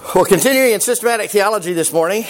We're continuing in systematic theology this morning.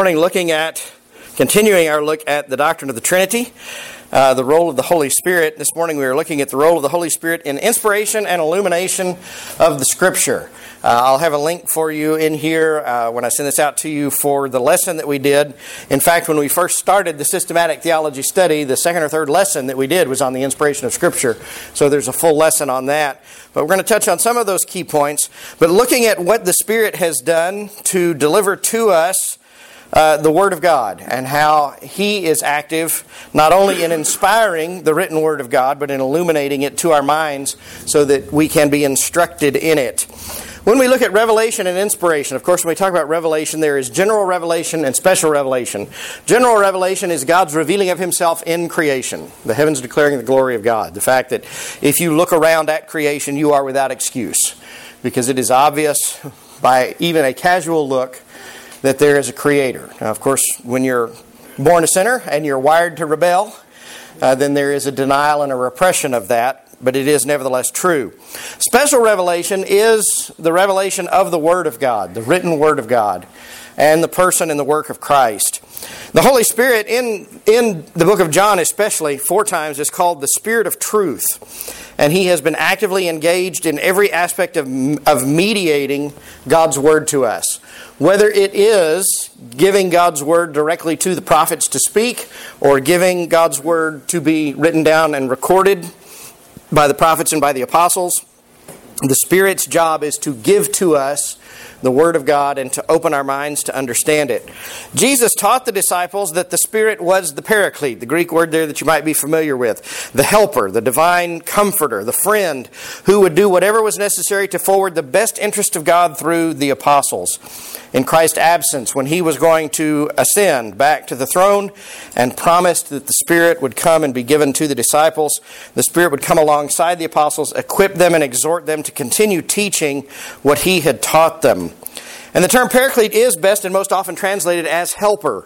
Continuing our look at the doctrine of the Trinity, the role of the Holy Spirit. This morning we are looking at the role of the Holy Spirit in inspiration and illumination of the Scripture. I'll have a link for you in here when I send this out to you for the lesson that we did. In fact, when we first started the systematic theology study, the second or third lesson that we did was on the inspiration of Scripture. So there's a full lesson on that. But we're going to touch on some of those key points. But looking at what the Spirit has done to deliver to us the Word of God, and how He is active not only in inspiring the written Word of God, but in illuminating it to our minds so that we can be instructed in it. When we look at revelation and inspiration, of course, when we talk about revelation, there is general revelation and special revelation. General revelation is God's revealing of Himself in creation, the heavens declaring the glory of God. The fact that if you look around at creation, you are without excuse, because it is obvious by even a casual look that there is a Creator. Now, of course, when you're born a sinner and you're wired to rebel, then there is a denial and a repression of that, but it is nevertheless true. Special revelation is the revelation of the Word of God, the written Word of God, and the person and the work of Christ. The Holy Spirit, in the book of John especially, 4 times, is called the Spirit of Truth. And He has been actively engaged in every aspect of mediating God's Word to us. Whether it is giving God's Word directly to the prophets to speak, or giving God's Word to be written down and recorded by the prophets and by the apostles, the Spirit's job is to give to us the Word of God and to open our minds to understand it. Jesus taught the disciples that the Spirit was the Paraclete, the Greek word there that you might be familiar with, the helper, the divine comforter, the friend who would do whatever was necessary to forward the best interest of God through the apostles. In Christ's absence, when He was going to ascend back to the throne and promised that the Spirit would come and be given to the disciples, the Spirit would come alongside the apostles, equip them and exhort them to continue teaching what He had taught them. And the term Paraclete is best and most often translated as helper.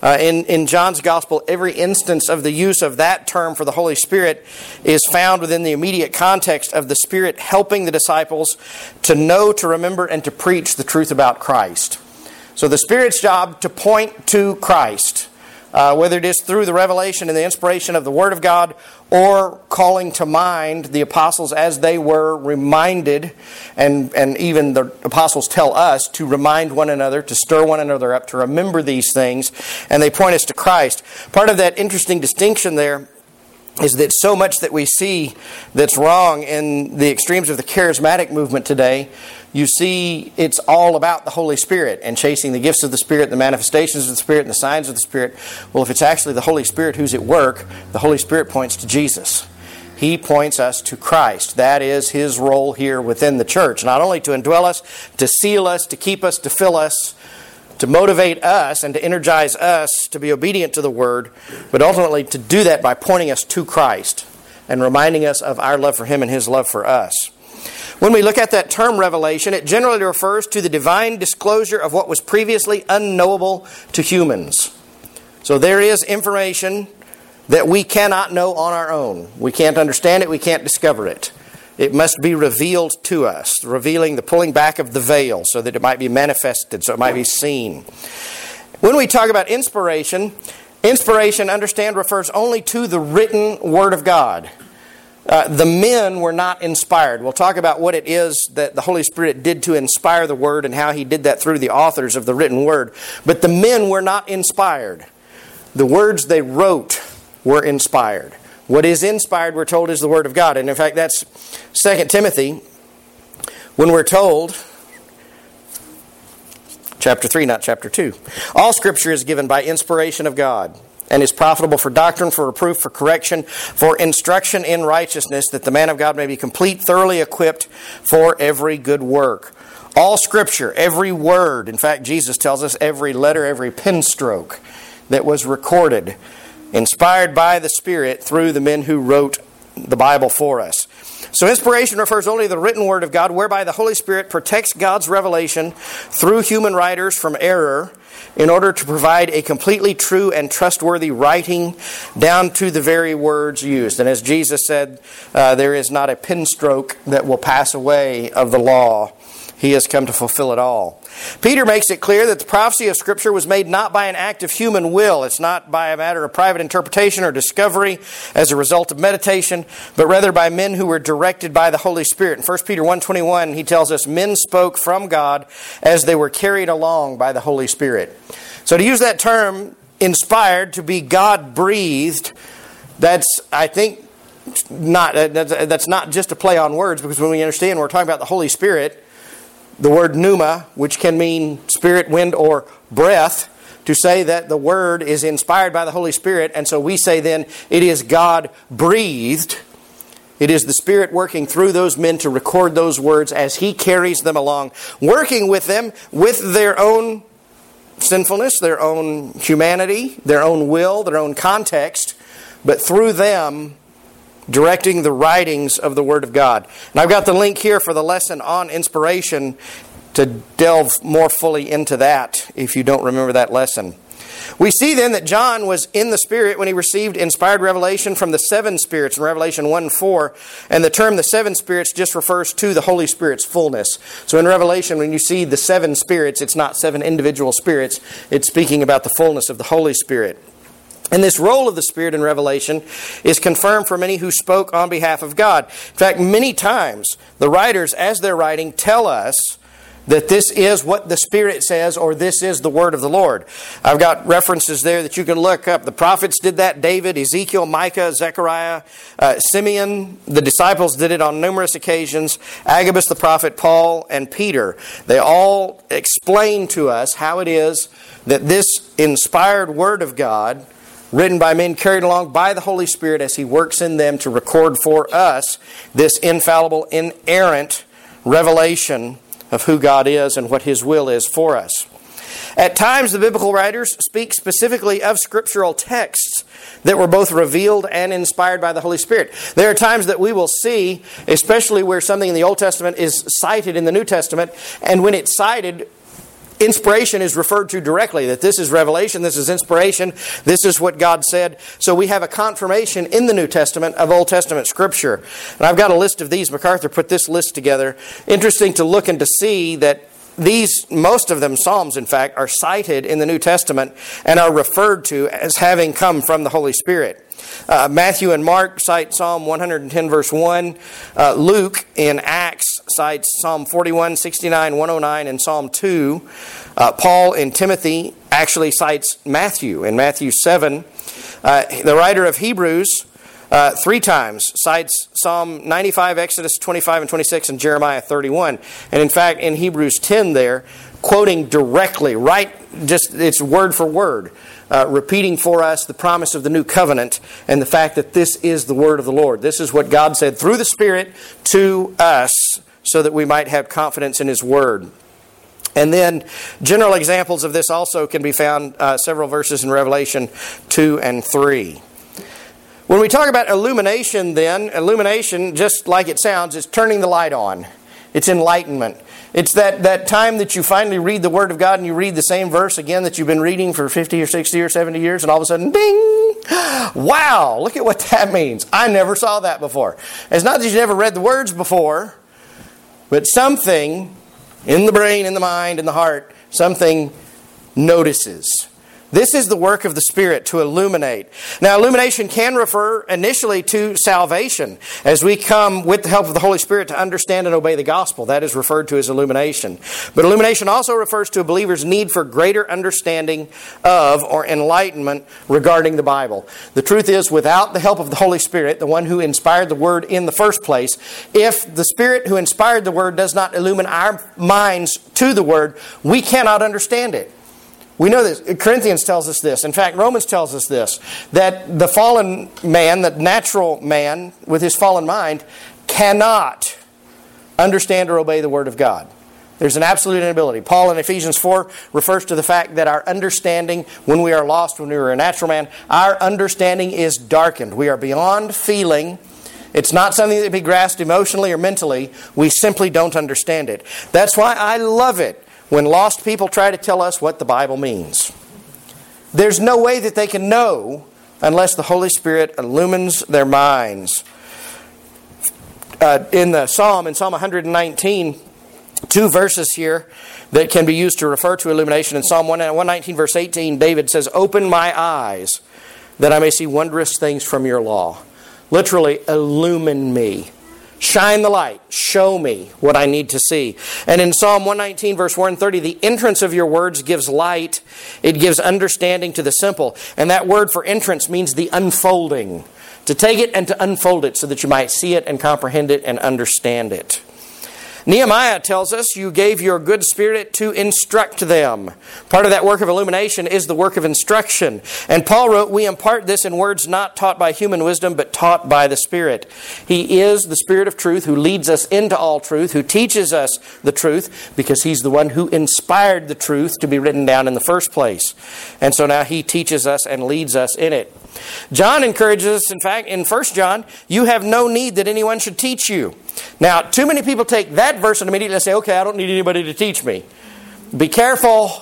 In John's Gospel, every instance of the use of that term for the Holy Spirit is found within the immediate context of the Spirit helping the disciples to know, to remember, and to preach the truth about Christ. So the Spirit's job to point to Christ, whether it is through the revelation and the inspiration of the Word of God, or calling to mind the apostles as they were reminded, and even the apostles tell us to remind one another, to stir one another up, to remember these things, and they point us to Christ. Part of that interesting distinction there is that so much that we see that's wrong in the extremes of the charismatic movement today, you see it's all about the Holy Spirit and chasing the gifts of the Spirit, the manifestations of the Spirit, and the signs of the Spirit. Well, if it's actually the Holy Spirit who's at work, the Holy Spirit points to Jesus. He points us to Christ. That is His role here within the church. Not only to indwell us, to seal us, to keep us, to fill us, to motivate us and to energize us to be obedient to the Word, but ultimately to do that by pointing us to Christ and reminding us of our love for Him and His love for us. When we look at that term revelation, it generally refers to the divine disclosure of what was previously unknowable to humans. So there is information that we cannot know on our own. We can't understand it, we can't discover it. It must be revealed to us, revealing the pulling back of the veil so that it might be manifested, so it might be seen. When we talk about inspiration, understand, refers only to the written Word of God. The men were not inspired. We'll talk about what it is that the Holy Spirit did to inspire the Word and how He did that through the authors of the written Word. But the men were not inspired. The words they wrote were inspired. What is inspired, we're told, is the Word of God. And in fact, that's 2 Timothy, when we're told, chapter 3, not chapter 2. All Scripture is given by inspiration of God, and is profitable for doctrine, for reproof, for correction, for instruction in righteousness, that the man of God may be complete, thoroughly equipped for every good work. All Scripture, every word, in fact, Jesus tells us every letter, every pen stroke that was recorded, inspired by the Spirit through the men who wrote the Bible for us. So inspiration refers only to the written Word of God, whereby the Holy Spirit protects God's revelation through human writers from error in order to provide a completely true and trustworthy writing down to the very words used. And as Jesus said, there is not a pen stroke that will pass away of the law He has come to fulfill it all. Peter makes it clear that the prophecy of Scripture was made not by an act of human will. It's not by a matter of private interpretation or discovery as a result of meditation, but rather by men who were directed by the Holy Spirit. In 1 Peter 1:21, he tells us, men spoke from God as they were carried along by the Holy Spirit. So to use that term, inspired, to be God-breathed, that's not just a play on words, because when we understand we're talking about the Holy Spirit, the word pneuma, which can mean spirit, wind, or breath, to say that the Word is inspired by the Holy Spirit, and so we say then it is God-breathed. It is the Spirit working through those men to record those words as He carries them along, working with them with their own sinfulness, their own humanity, their own will, their own context, but through them directing the writings of the Word of God. And I've got the link here for the lesson on inspiration to delve more fully into that if you don't remember that lesson. We see then that John was in the Spirit when he received inspired revelation from the seven spirits in Revelation 1:4. And the term the seven spirits just refers to the Holy Spirit's fullness. So in Revelation, when you see the seven spirits, it's not seven individual spirits. It's speaking about the fullness of the Holy Spirit. And this role of the Spirit in Revelation is confirmed for many who spoke on behalf of God. In fact, many times the writers, as they're writing, tell us that this is what the Spirit says, or this is the word of the Lord. I've got references there that you can look up. The prophets did that: David, Ezekiel, Micah, Zechariah, Simeon. The disciples did it on numerous occasions. Agabus the prophet, Paul, and Peter. They all explain to us how it is that this inspired word of God, written by men carried along by the Holy Spirit as He works in them to record for us this infallible, inerrant revelation of who God is and what His will is for us. At times, the biblical writers speak specifically of scriptural texts that were both revealed and inspired by the Holy Spirit. There are times that we will see, especially where something in the Old Testament is cited in the New Testament, and when it's cited, inspiration is referred to directly, that this is revelation, this is inspiration, this is what God said. So we have a confirmation in the New Testament of Old Testament Scripture. And I've got a list of these. MacArthur put this list together. Interesting to look and to see that these, most of them, Psalms in fact, are cited in the New Testament and are referred to as having come from the Holy Spirit. Matthew and Mark cite Psalm 110 verse 1. Luke in Acts cites Psalm 41, 69, 109, and Psalm 2. Paul in Timothy actually cites Matthew in Matthew 7. The writer of Hebrews 3 times cites Psalm 95, Exodus 25 and 26, and Jeremiah 31. And in fact, in Hebrews 10 there, quoting directly, right, just it's word for word, repeating for us the promise of the new covenant and the fact that this is the word of the Lord. This is what God said through the Spirit to us so that we might have confidence in His word. And then general examples of this also can be found several verses in Revelation 2 and 3. When we talk about illumination then, illumination, just like it sounds, is turning the light on. It's enlightenment. It's that time that you finally read the Word of God and you read the same verse again that you've been reading for 50 or 60 or 70 years, and all of a sudden, ding! Wow, look at what that means. I never saw that before. It's not that you never read the words before, but something in the brain, in the mind, in the heart, something notices. This is the work of the Spirit to illuminate. Now, illumination can refer initially to salvation. As we come with the help of the Holy Spirit to understand and obey the gospel, that is referred to as illumination. But illumination also refers to a believer's need for greater understanding of or enlightenment regarding the Bible. The truth is, without the help of the Holy Spirit, the one who inspired the Word in the first place, if the Spirit who inspired the Word does not illumine our minds to the Word, we cannot understand it. We know this. Corinthians tells us this. In fact, Romans tells us this, that the fallen man, the natural man with his fallen mind, cannot understand or obey the Word of God. There's an absolute inability. Paul in Ephesians 4 refers to the fact that our understanding, when we are lost, when we are a natural man, our understanding is darkened. We are beyond feeling. It's not something that can be grasped emotionally or mentally. We simply don't understand it. That's why I love it when lost people try to tell us what the Bible means. There's no way that they can know unless the Holy Spirit illumines their minds. In Psalm 119, two verses here that can be used to refer to illumination. In Psalm 119, verse 18, David says, "Open my eyes, that I may see wondrous things from your law." Literally, illumine me. Shine the light. Show me what I need to see. And in Psalm 119, verse 130, the entrance of your words gives light. It gives understanding to the simple. And that word for entrance means the unfolding. To take it and to unfold it so that you might see it and comprehend it and understand it. Nehemiah tells us, "You gave your good Spirit to instruct them." Part of that work of illumination is the work of instruction. And Paul wrote, "We impart this in words not taught by human wisdom, but taught by the Spirit." He is the Spirit of truth who leads us into all truth, who teaches us the truth, because He's the one who inspired the truth to be written down in the first place. And so now He teaches us and leads us in it. John encourages us, in fact, in 1 John, "You have no need that anyone should teach you." Now, too many people take that verse and immediately say, "Okay, I don't need anybody to teach me." Be careful.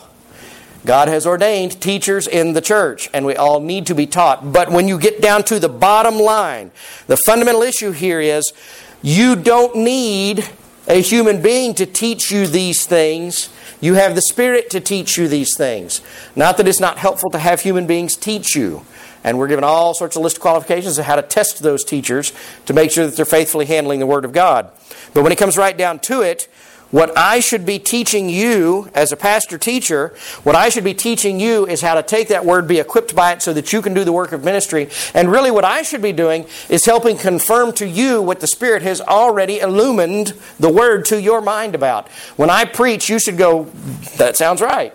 God has ordained teachers in the church, and we all need to be taught. But when you get down to the bottom line, the fundamental issue here is you don't need a human being to teach you these things. You have the Spirit to teach you these things. Not that it's not helpful to have human beings teach you. And we're given all sorts of list of qualifications of how to test those teachers to make sure that they're faithfully handling the Word of God. But when it comes right down to it, what I should be teaching you as a pastor teacher, what I should be teaching you is how to take that Word, be equipped by it so that you can do the work of ministry. And really what I should be doing is helping confirm to you what the Spirit has already illumined the Word to your mind about. When I preach, you should go, "That sounds right.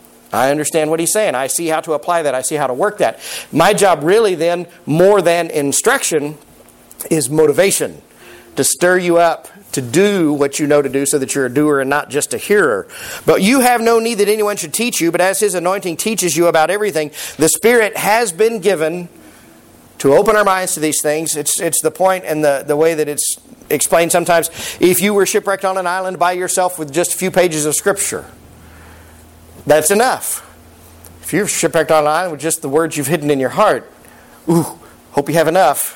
I understand what he's saying. I see how to apply that. I see how to work that." My job really then, more than instruction, is motivation. To stir you up to do what you know to do so that you're a doer and not just a hearer. "But you have no need that anyone should teach you, but as His anointing teaches you about everything, the Spirit has been given to open our minds to these things." It's the point and the way that it's explained sometimes. If you were shipwrecked on an island by yourself with just a few pages of Scripture, that's enough. If you're shipwrecked on an island with just the words you've hidden in your heart, hope you have enough.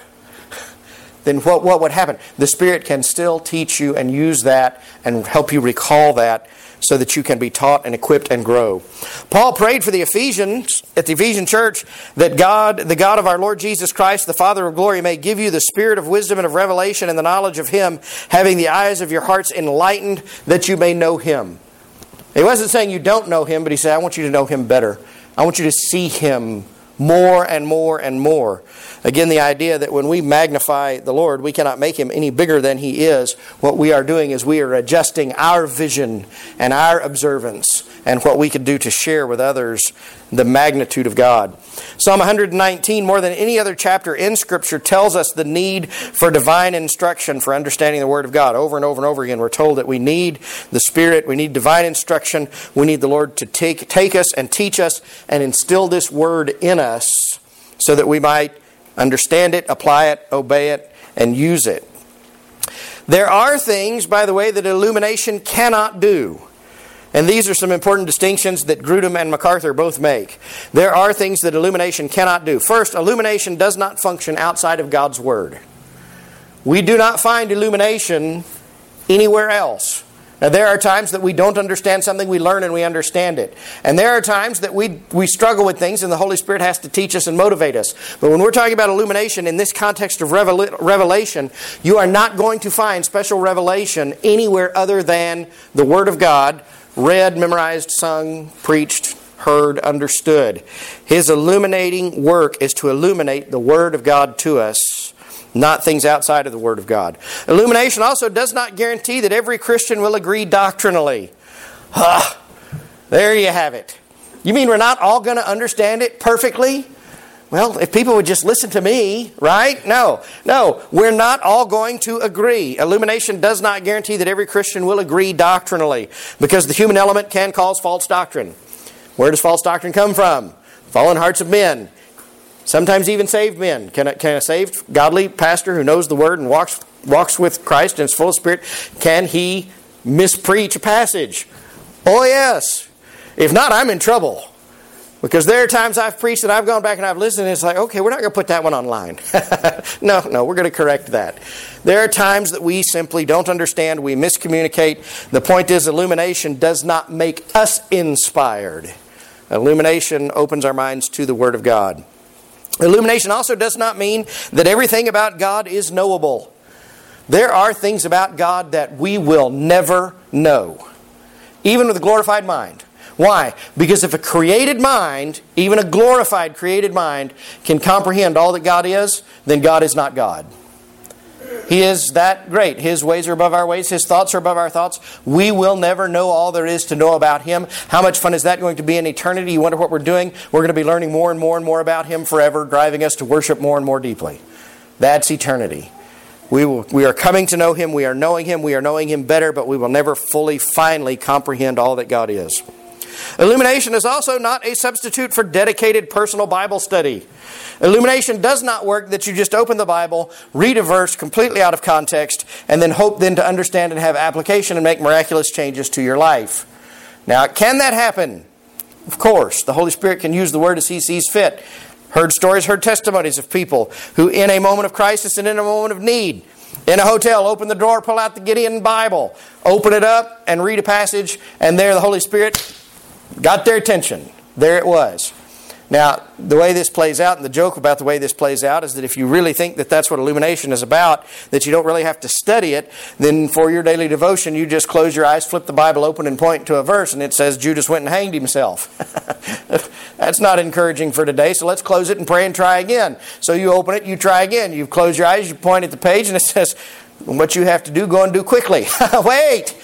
Then what would happen? The Spirit can still teach you and use that and help you recall that so that you can be taught and equipped and grow. Paul prayed for the Ephesians, at the Ephesian church, that God, the God of our Lord Jesus Christ, the Father of glory, may give you the spirit of wisdom and of revelation and the knowledge of Him, having the eyes of your hearts enlightened, that you may know Him. He wasn't saying you don't know Him, but He said, "I want you to know Him better. I want you to see Him more and more and more." Again, the idea that when we magnify the Lord, we cannot make Him any bigger than He is. What we are doing is we are adjusting our vision and our observance and what we can do to share with others the magnitude of God. Psalm 119, more than any other chapter in Scripture, tells us the need for divine instruction for understanding the Word of God. Over and over and over again, we're told that we need the Spirit, we need divine instruction, we need the Lord to take us and teach us and instill this Word in us so that we might understand it, apply it, obey it, and use it. There are things, by the way, that illumination cannot do. And these are some important distinctions that Grudem and MacArthur both make. There are things that illumination cannot do. First, illumination does not function outside of God's Word. We do not find illumination anywhere else. Now, there are times that we don't understand something, we learn and we understand it. And there are times that we struggle with things and the Holy Spirit has to teach us and motivate us. But when we're talking about illumination in this context of revelation, you are not going to find special revelation anywhere other than the Word of God, read, memorized, sung, preached, heard, understood. His illuminating work is to illuminate the Word of God to us, not things outside of the Word of God. Illumination also does not guarantee that every Christian will agree doctrinally. There you have it. You mean we're not all going to understand it perfectly? Well, if people would just listen to me, right? No, we're not all going to agree. Illumination does not guarantee that every Christian will agree doctrinally, because the human element can cause false doctrine. Where does false doctrine come from? Fallen hearts of men. Sometimes even saved men. Can a saved, godly pastor who knows the Word and walks with Christ and is full of Spirit, can he mispreach a passage? Oh yes. If not, I'm in trouble. Because there are times I've preached and I've gone back and I've listened and it's like, okay, we're not going to put that one online. No, we're going to correct that. There are times that we simply don't understand, we miscommunicate. The point is, illumination does not make us inspired. Illumination opens our minds to the Word of God. Illumination also does not mean that everything about God is knowable. There are things about God that we will never know, even with a glorified mind. Why? Because if a created mind, even a glorified created mind, can comprehend all that God is, then God is not God. He is that great. His ways are above our ways. His thoughts are above our thoughts. We will never know all there is to know about Him. How much fun is that going to be in eternity? You wonder what we're doing? We're going to be learning more and more and more about Him forever, driving us to worship more and more deeply. That's eternity. We are coming to know Him. We are knowing Him. We are knowing Him better, but we will never fully, finally comprehend all that God is. Illumination is also not a substitute for dedicated personal Bible study. Illumination does not work that you just open the Bible, read a verse completely out of context, and then hope then to understand and have application and make miraculous changes to your life. Now, can that happen? Of course. The Holy Spirit can use the Word as He sees fit. Heard stories, heard testimonies of people who in a moment of crisis and in a moment of need, in a hotel, open the drawer, pull out the Gideon Bible, open it up and read a passage, and there the Holy Spirit got their attention. There it was. Now, the way this plays out, and the joke about the way this plays out, is that if you really think that that's what illumination is about, that you don't really have to study it, then for your daily devotion, you just close your eyes, flip the Bible open, and point to a verse, and it says Judas went and hanged himself. That's not encouraging for today, so let's close it and pray and try again. So you open it, you try again. You close your eyes, you point at the page, and it says, what you have to do, go and do quickly. Wait.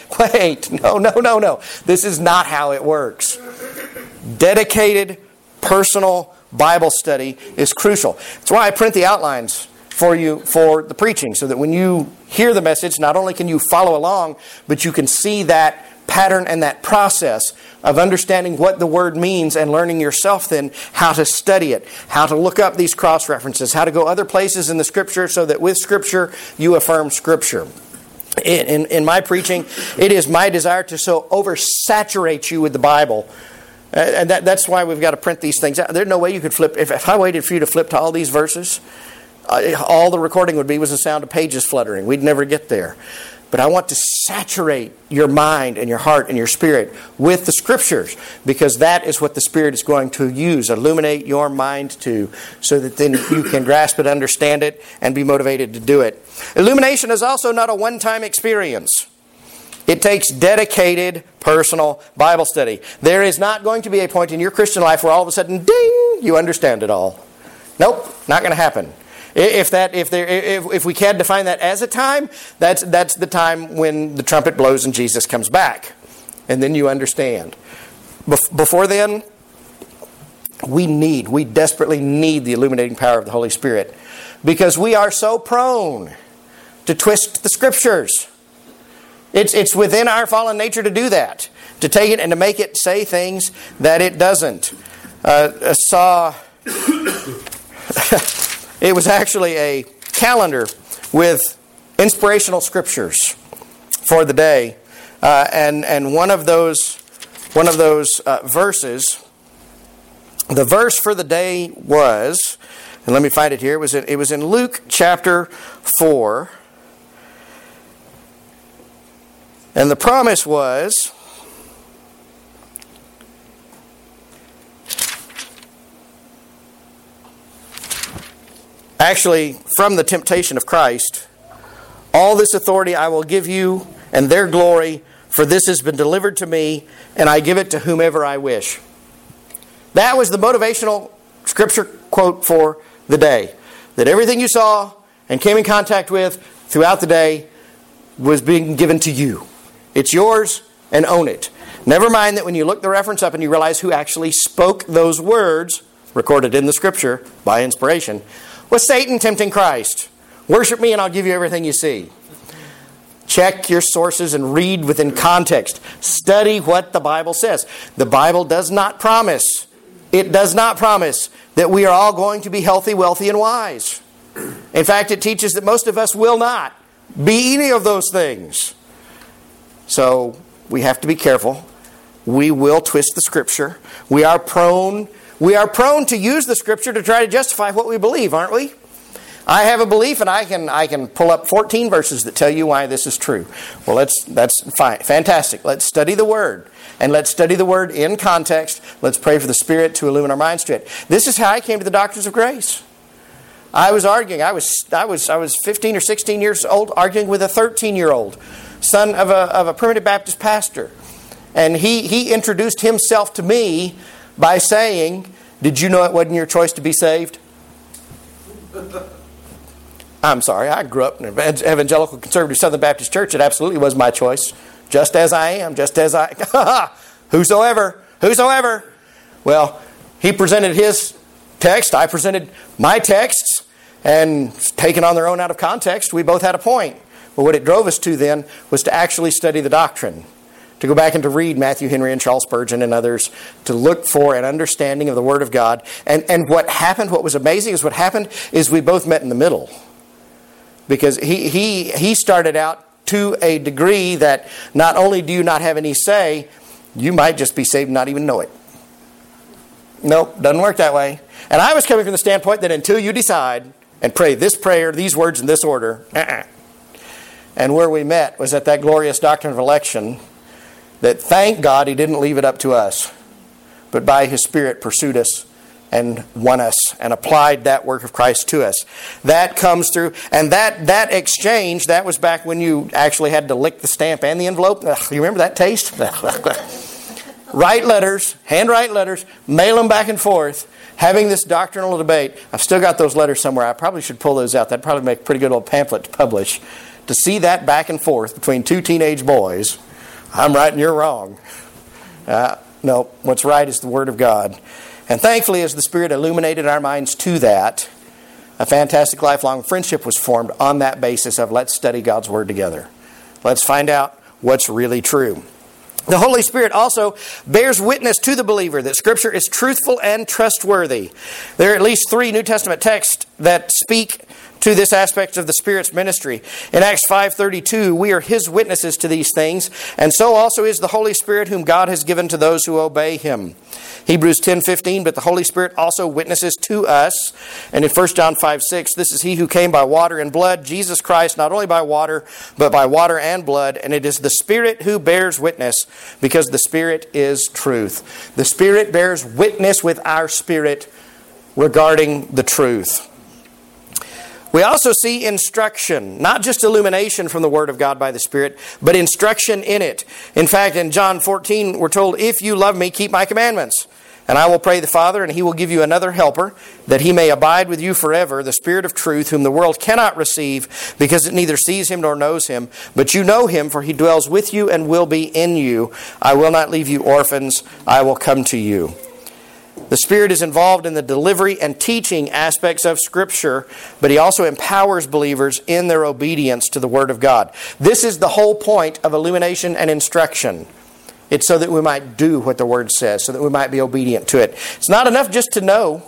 No. This is not how it works. Dedicated, personal Bible study is crucial. That's why I print the outlines for you for the preaching, so that when you hear the message, not only can you follow along, but you can see that pattern and that process of understanding what the Word means and learning yourself then how to study it, how to look up these cross-references, how to go other places in the Scripture so that with Scripture you affirm Scripture. In my preaching, it is my desire to so oversaturate you with the Bible. And that's why we've got to print these things out. There's no way you could flip. If I waited for you to flip to all these verses, all the recording would be was the sound of pages fluttering. We'd never get there. But I want to saturate your mind and your heart and your spirit with the Scriptures, because that is what the Spirit is going to use, illuminate your mind to, so that then you can grasp it, understand it, and be motivated to do it. Illumination is also not a one-time experience. It takes dedicated, personal Bible study. There is not going to be a point in your Christian life where all of a sudden, ding, you understand it all. Nope, not going to happen. If we can define that as a time, that's the time when the trumpet blows and Jesus comes back. And then you understand. Before then, we desperately need the illuminating power of the Holy Spirit, because we are so prone to twist the Scriptures. It's within our fallen nature to do that, to take it and to make it say things that it doesn't. It was actually a calendar with inspirational scriptures for the day, and one of those verses, the verse for the day was, and let me find it here. It was in Luke chapter 4. And the promise was, actually from the temptation of Christ, all this authority I will give you and their glory, for this has been delivered to me, and I give it to whomever I wish. That was the motivational scripture quote for the day. That everything you saw and came in contact with throughout the day was being given to you. It's yours, and own it. Never mind that when you look the reference up and you realize who actually spoke those words, recorded in the Scripture by inspiration, was Satan tempting Christ. Worship me and I'll give you everything you see. Check your sources and read within context. Study what the Bible says. The Bible does not promise. It does not promise that we are all going to be healthy, wealthy, and wise. In fact, it teaches that most of us will not be any of those things. So we have to be careful. We will twist the Scripture. We are prone to use the Scripture to try to justify what we believe, aren't we? I have a belief, and I can pull up 14 verses that tell you why this is true. Well, that's fine. Fantastic. Let's study the Word. And let's study the Word in context. Let's pray for the Spirit to illumine our minds to it. This is how I came to the doctrines of grace. I was arguing. I was 15 or 16 years old, arguing with a 13-year-old son of a primitive Baptist pastor. And he introduced himself to me by saying, "Did you know it wasn't your choice to be saved?" I'm sorry, I grew up in an evangelical conservative Southern Baptist church. It absolutely was my choice. Just as I am, just as I... Whosoever. Well, he presented his text, I presented my texts, and taken on their own out of context, we both had a point. But what it drove us to then was to actually study the doctrine. To go back and to read Matthew Henry and Charles Spurgeon and others, to look for an understanding of the Word of God. And what happened, what was amazing is what happened is we both met in the middle. Because he started out to a degree that not only do you not have any say, you might just be saved and not even know it. Nope, doesn't work that way. And I was coming from the standpoint that until you decide and pray this prayer, these words in this order, And where we met was at that glorious doctrine of election, that thank God He didn't leave it up to us, but by His Spirit pursued us and won us and applied that work of Christ to us. That comes through, and that exchange, that was back when you actually had to lick the stamp and the envelope. Ugh, you remember that taste? Write letters, handwrite letters, mail them back and forth, having this doctrinal debate. I've still got those letters somewhere. I probably should pull those out. That'd probably make a pretty good old pamphlet to publish. To see that back and forth between two teenage boys, I'm right and you're wrong. No, what's right is the Word of God. And thankfully, as the Spirit illuminated our minds to that, a fantastic lifelong friendship was formed on that basis of let's study God's Word together. Let's find out what's really true. The Holy Spirit also bears witness to the believer that Scripture is truthful and trustworthy. There are at least 3 New Testament texts that speak to this aspect of the Spirit's ministry. In Acts 5:32, we are His witnesses to these things, and so also is the Holy Spirit whom God has given to those who obey Him. Hebrews 10:15, but the Holy Spirit also witnesses to us. And in 1 John 5:6, this is He who came by water and blood, Jesus Christ, not only by water, but by water and blood. And it is the Spirit who bears witness, because the Spirit is truth. The Spirit bears witness with our spirit regarding the truth. We also see instruction, not just illumination from the Word of God by the Spirit, but instruction in it. In fact, in John 14, we're told, if you love me, keep my commandments. And I will pray the Father, and He will give you another helper, that He may abide with you forever, the Spirit of truth, whom the world cannot receive, because it neither sees Him nor knows Him. But you know Him, for He dwells with you and will be in you. I will not leave you orphans. I will come to you. The Spirit is involved in the delivery and teaching aspects of Scripture, but He also empowers believers in their obedience to the Word of God. This is the whole point of illumination and instruction. It's so that we might do what the Word says, so that we might be obedient to it. It's not enough just to know.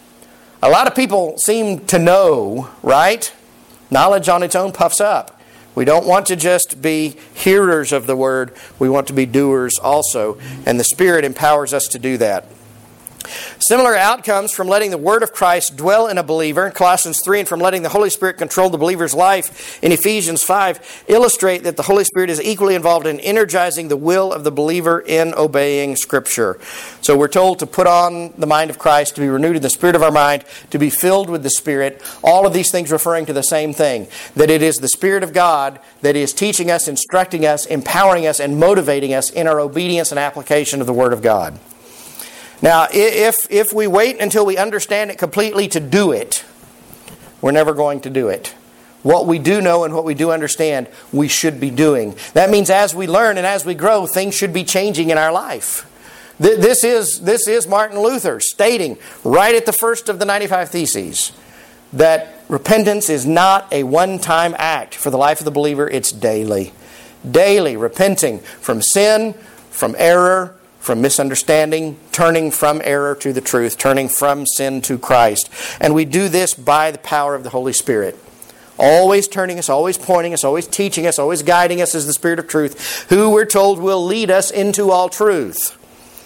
A lot of people seem to know, right? Knowledge on its own puffs up. We don't want to just be hearers of the Word. We want to be doers also. And the Spirit empowers us to do that. Similar outcomes from letting the Word of Christ dwell in a believer in Colossians 3 and from letting the Holy Spirit control the believer's life in Ephesians 5 illustrate that the Holy Spirit is equally involved in energizing the will of the believer in obeying Scripture. So we're told to put on the mind of Christ, to be renewed in the spirit of our mind, to be filled with the Spirit. All of these things referring to the same thing, that it is the Spirit of God that is teaching us, instructing us, empowering us, and motivating us in our obedience and application of the Word of God. Now, if we wait until we understand it completely to do it, we're never going to do it. What we do know and what we do understand, we should be doing. That means as we learn and as we grow, things should be changing in our life. This is Martin Luther stating right at the first of the 95 Theses that repentance is not a one-time act for the life of the believer. It's daily. Daily repenting from sin, from error, from misunderstanding, turning from error to the truth, turning from sin to Christ. And we do this by the power of the Holy Spirit. Always turning us, always pointing us, always teaching us, always guiding us as the Spirit of truth, who we're told will lead us into all truth.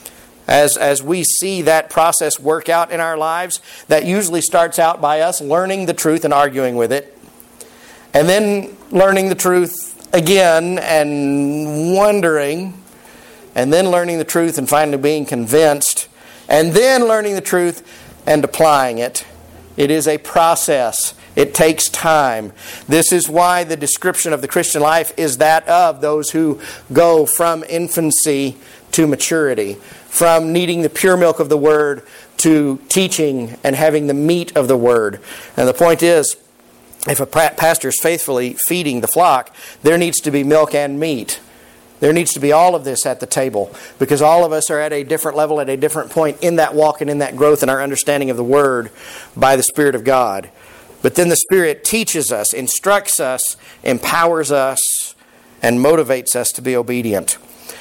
as we see that process work out in our lives, that usually starts out by us learning the truth and arguing with it, and then learning the truth again and wondering, and then learning the truth and finally being convinced, and then learning the truth and applying it. It is a process. It takes time. This is why the description of the Christian life is that of those who go from infancy to maturity, from needing the pure milk of the Word to teaching and having the meat of the Word. And the point is, if a pastor is faithfully feeding the flock, there needs to be milk and meat. There needs to be all of this at the table, because all of us are at a different level, at a different point in that walk and in that growth in our understanding of the Word by the Spirit of God. But then the Spirit teaches us, instructs us, empowers us, and motivates us to be obedient.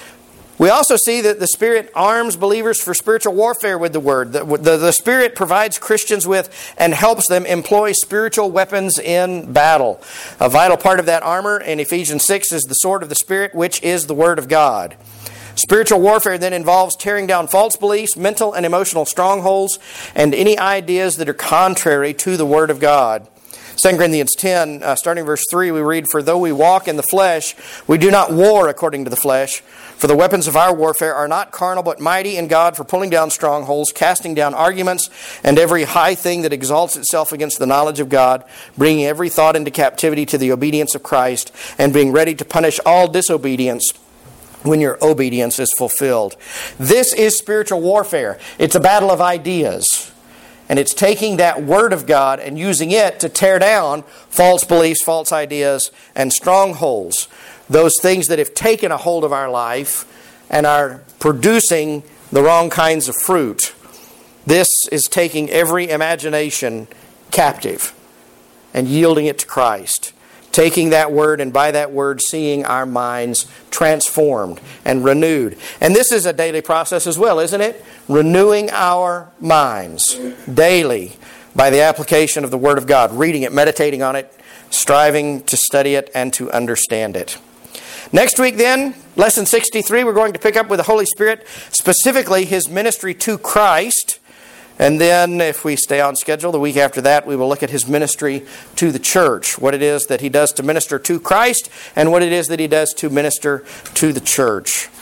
We also see that the Spirit arms believers for spiritual warfare with the Word. The Spirit provides Christians with and helps them employ spiritual weapons in battle. A vital part of that armor in Ephesians 6 is the sword of the Spirit, which is the Word of God. Spiritual warfare then involves tearing down false beliefs, mental and emotional strongholds, and any ideas that are contrary to the Word of God. 2 Corinthians 10, starting verse 3, we read, "For though we walk in the flesh, we do not war according to the flesh. For the weapons of our warfare are not carnal, but mighty in God for pulling down strongholds, casting down arguments, and every high thing that exalts itself against the knowledge of God, bringing every thought into captivity to the obedience of Christ, and being ready to punish all disobedience when your obedience is fulfilled." This is spiritual warfare. It's a battle of ideas. And it's taking that Word of God and using it to tear down false beliefs, false ideas, and strongholds. Those things that have taken a hold of our life and are producing the wrong kinds of fruit. This is taking every imagination captive and yielding it to Christ. Taking that Word and by that Word seeing our minds transformed and renewed. And this is a daily process as well, isn't it? Renewing our minds daily by the application of the Word of God. Reading it, meditating on it, striving to study it and to understand it. Next week then, lesson 63, we're going to pick up with the Holy Spirit, specifically His ministry to Christ. And then, if we stay on schedule, the week after that, we will look at His ministry to the church. What it is that He does to minister to Christ, and what it is that He does to minister to the church.